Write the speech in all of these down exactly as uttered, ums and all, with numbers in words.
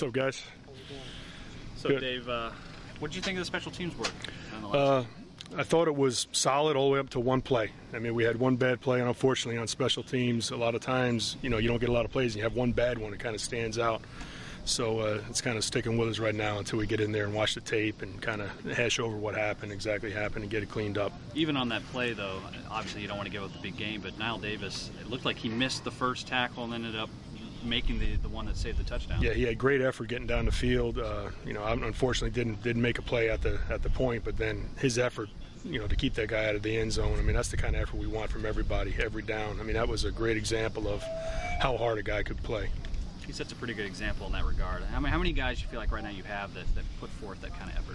What's up, guys? So, Good. Dave, uh, what did you think of the special teams work? Uh, I thought it was solid all the way up to one play. I mean, we had one bad play, and unfortunately on special teams, a lot of times, you know, you don't get a lot of plays, and you have one bad one that kind of stands out. So uh, it's kind of sticking with us right now until we get in there and watch the tape and kind of hash over what happened, exactly happened, and get it cleaned up. Even on that play, though, obviously you don't want to give up the big game, but Niall Davis, it looked like he missed the first tackle and ended up making the, the one that saved the touchdown. Yeah, he had great effort getting down the field. Uh, you know, unfortunately didn't didn't make a play at the at the point, but then his effort, you know, to keep that guy out of the end zone. I mean, that's the kind of effort we want from everybody, every down. I mean, that was a great example of how hard a guy could play. He sets a pretty good example in that regard. How many, how many guys do you feel like right now you have that, that put forth that kind of effort?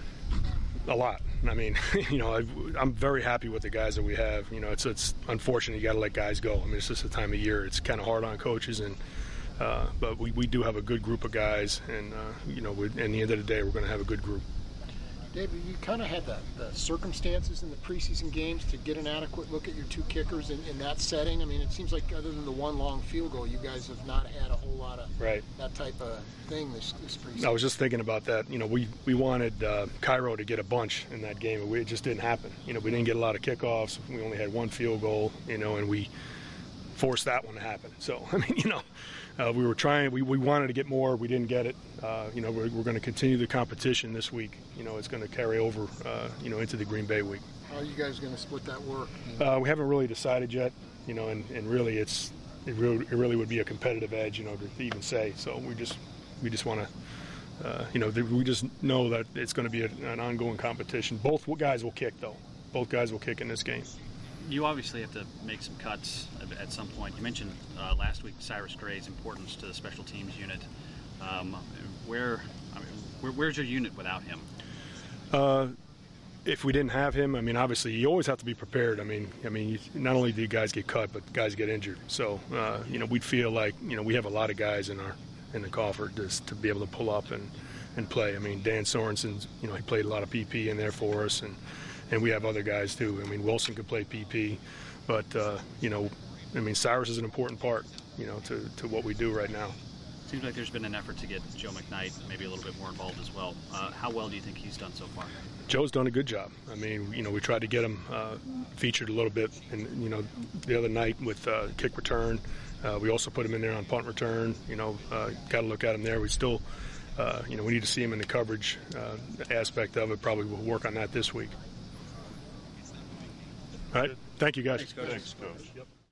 A lot. I mean, you know, I've, I'm very happy with the guys that we have. You know, it's it's unfortunate you got to let guys go. I mean, it's just the time of year. It's kind of hard on coaches, and uh, but we, we do have a good group of guys, and uh, you know, we, at the end of the day, we're going to have a good group. David, you kind of had the, the circumstances in the preseason games to get an adequate look at your two kickers in, in that setting. I mean, it seems like other than the one long field goal, you guys have not had a whole lot of right. that type of thing this, this preseason. I was just thinking about that. You know, we, we wanted uh, Cairo to get a bunch in that game, and we, it just didn't happen. You know, we didn't get a lot of kickoffs. We only had one field goal, you know, and we forced that one to happen. So, I mean, you know, uh, we were trying, we, we wanted to get more. We didn't get it. Uh, you know, we're, we're going to continue the competition this week. You know, it's going to carry over, uh, you know, into the Green Bay week. How are you guys going to split that work? Uh, we haven't really decided yet, you know, and, and really it's, it really, it really would be a competitive edge, you know, to even say. So we just, we just want to, uh, you know, we just know that it's going to be a, an ongoing competition. Both guys will kick, though. Both guys will kick in this game. You obviously have to make some cuts at some point. You mentioned uh, last week Cyrus Gray's importance to the special teams unit. Um, where, I mean, where, where's your unit without him? Uh, if we didn't have him, I mean, obviously you always have to be prepared. I mean, I mean, you, not only do guys get cut, but guys get injured. So, uh, you know, we'd feel like, you know, we have a lot of guys in our in the coffer just to be able to pull up and, and play. I mean, Dan Sorensen, you know, he played a lot of P P in there for us, and. And we have other guys, too. I mean, Wilson could play P P. But, uh, you know, I mean, Cyrus is an important part, you know, to, to what we do right now. Seems like there's been an effort to get Joe McKnight maybe a little bit more involved as well. Uh, how well do you think he's done so far? Joe's done a good job. I mean, you know, we tried to get him uh, featured a little bit, and you know, the other night with uh, kick return. Uh, we also put him in there on punt return. You know, uh, got to look at him there. We still, uh, you know, we need to see him in the coverage uh, aspect of it. Probably we'll work on that this week. All right. Thank you, guys. Thanks, Coach. Thanks, Coach. Yep.